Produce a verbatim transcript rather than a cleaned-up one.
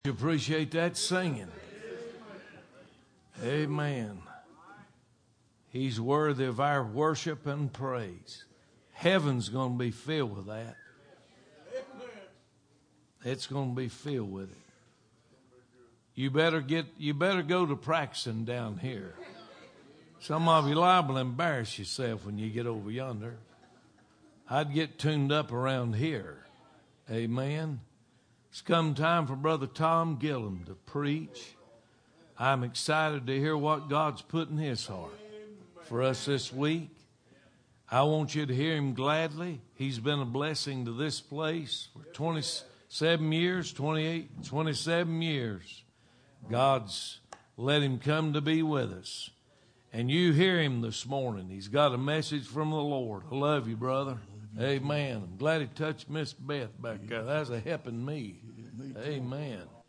You appreciate that singing. Amen. He's worthy of our worship and praise. Heaven's going to be filled with that. It's going to be filled with it. You better get. You better go to practicing down here. Some of you liable to embarrass yourself when you get over yonder. I'd get tuned up around here. Amen. It's come time for Brother Tom Gillum to preach. I'm excited to hear what God's put in his heart for us this week. I want you to hear him gladly. He's been a blessing to this place for twenty-seven years, twenty-eight, twenty-seven years. God's let him come to be with us. And you hear him this morning. He's got a message from the Lord. I love you, brother. Amen. I'm glad he touched Miss Beth back there. That's a helping me. Amen.